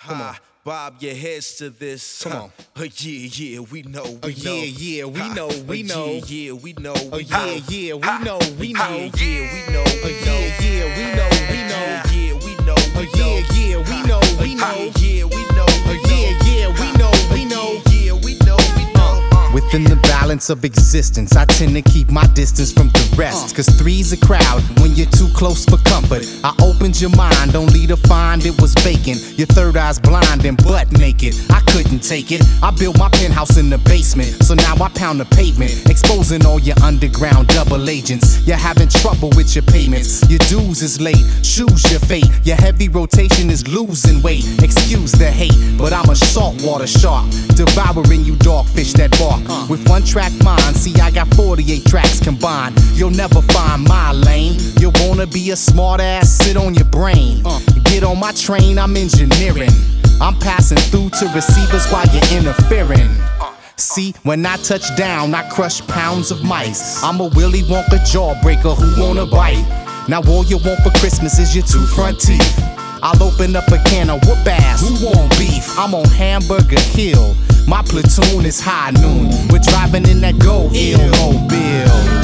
Come on. Bob your heads to this. Come on. Yeah, we know. We know. Yeah, we know. We know. Yeah, we know. Yeah, we know. We know. Yeah, we know. Yeah, we know. We know. Yeah, we know. Yeah, we know. We know. Yeah, we know. Yeah, we know. We know. Yeah, we know. Within the balance of existence, I tend to keep my distance from the rest. Cause three's a crowd when you're too close for comfort. I opened your mind only to find it was vacant. Your third eye's blind and butt naked. I couldn't take it. I built my penthouse in the basement, so now I pound the pavement, exposing all your underground double agents. You're having trouble with your payments. Your dues is late. Choose your fate. Your heavy rotation is losing weight. Excuse the hate, but I'm a saltwater shark, devouring you dogfish that bark. With one track mind, see I got 48 tracks combined. You'll never find my lane. You wanna be a smart ass, sit on your brain. Get on my train, I'm engineering. I'm passing through to receivers while you're interfering. See, when I touch down, I crush pounds of mice. I'm a Willy Wonka jawbreaker who wanna bite. Now all you want for Christmas is your 2 front teeth. I'll open up a can of whoop ass. Who want beef? I'm on Hamburger Hill. My platoon is high noon. We're driving in that Go Ill mobile.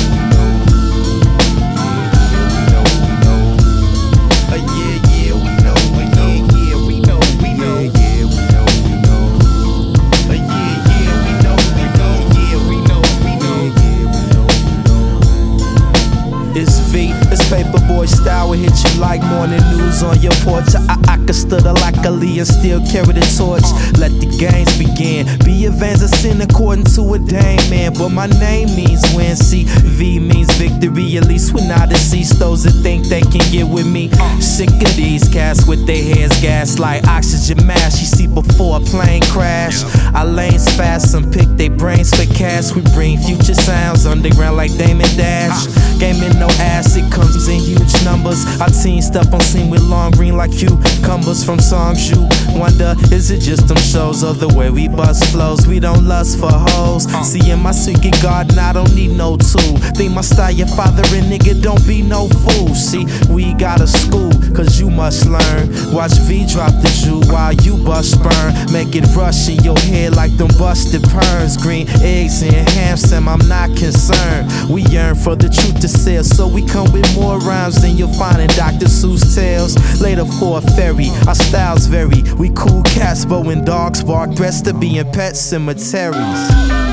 It's V, it's Paperboy style. We hit you like morning news on your porch. I could stutter like Ali and still carry the torch. Let the games begin. Be advanced a sin according to a dame, man. But my name means win. See, V means victory. At least we're not deceased. Those that think they can get with me. Sick of these cats with their heads gas like oxygen mask. You see before a plane crash. Our lanes fast, some pick their brains for cash. We bring future sounds underground like Damon Dash. Game in no ass, it comes in huge numbers. Our team step on scene with long green like cucumbers from songs you wonder, is it just them shows or the way we bust flows? We don't lust for hoes. See, in my secret garden, I don't need no tool. Think my style, your father and nigga, don't be no fool. See, we got a school, cause you must learn. Watch V drop the Jew while you bust sperm. Make it rush in your head like them busted perms. Green eggs and ham sam, I'm not concerned. We yearn for the truth to sell, so we come with more rhymes than you'll find in Dr. Seuss tales. Later for a ferry, our styles vary. We cool cats, but when dogs bark, best to be in pet cemeteries.